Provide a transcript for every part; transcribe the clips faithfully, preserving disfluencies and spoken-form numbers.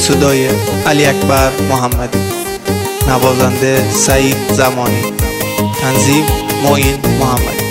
صدای علی اکبر محمدی، نوازنده سعید زمانی، تنظیم معین محمدی.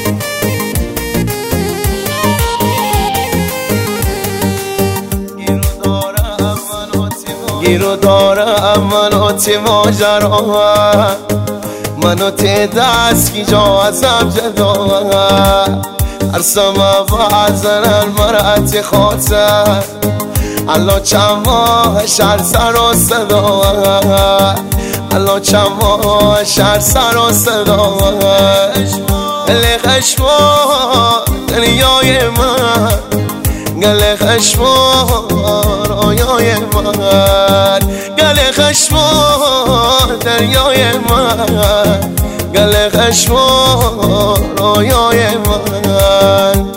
گیرو دارم منو تی ماجرا، منو تی دست کی جا ازم جدا، ارسم بعضن المرأة خاطر الله چند ماه شهر سر و صدا، الله چند ماه شهر سر و صدا، گل خشما دنیای من، گل خشما رویای من، گل خشما دریای من، گل خشما رویای من.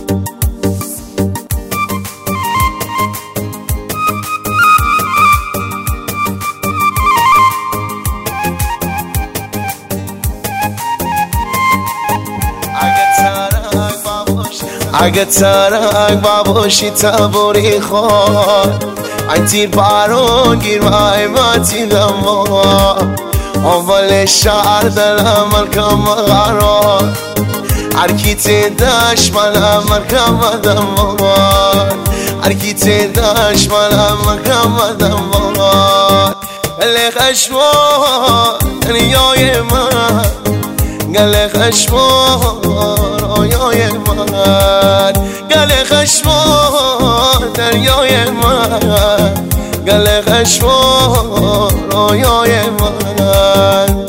اگه ترک باباشی تبوری خواد، این تیر بارون گیر مایمتی دما، اول شهر دلم ملکم قرار، هرکی تیدش منم ملکم دمار، هرکی تیدش منم ملکم دمار، گل خشما دنیای من، گل خشما رویای من، گل خشما دریای من، گل خشما رویای من.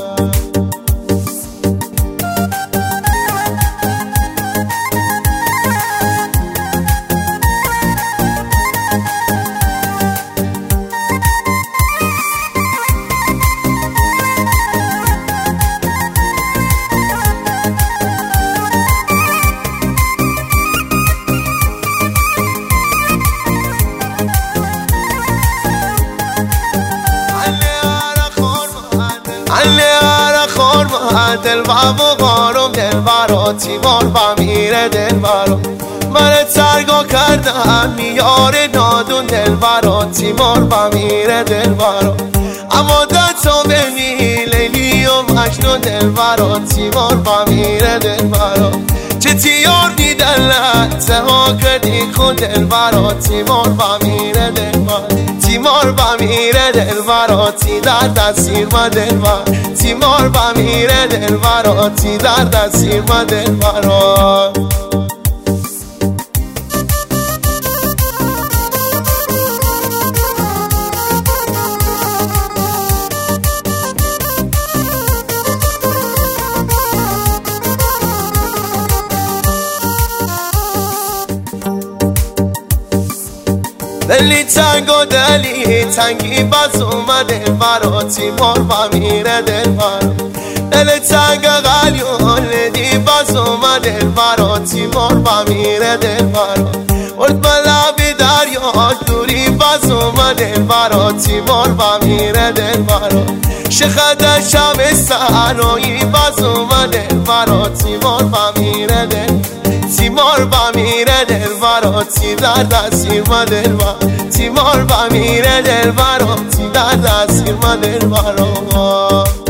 دل بابو قارم دل براتی بار بمیره دل برام، من ترگا کردم میار نادون دل براتی بار بمیره دل برام، اما دتا بینی لیلی و مجنون دل براتی بار بمیره دل برام، چه تیار نی دلت ها کردی خود دل براتی بار بمیره دل برام، تیمار بمیره دل براتی در دستیر ما دل برام، تیمار بمیره دل براتی در دستیر ما دل برام. دلی تنگ و دلی تنگی باز اومده براتی مار بمیره دل برام، دل تنگ قلیون دی باز اومده براتی مار بمیره دل برام، ورد بلابی دریا دوری باز اومده براتی مار بمیره دل برام، شخد شب سرایی باز اومده براتی مار بمیره دل، تیمار بمیره دل براتی در دستیر ما دل برام، تیمار بمیره دل براتی در دستیر ما دل برام.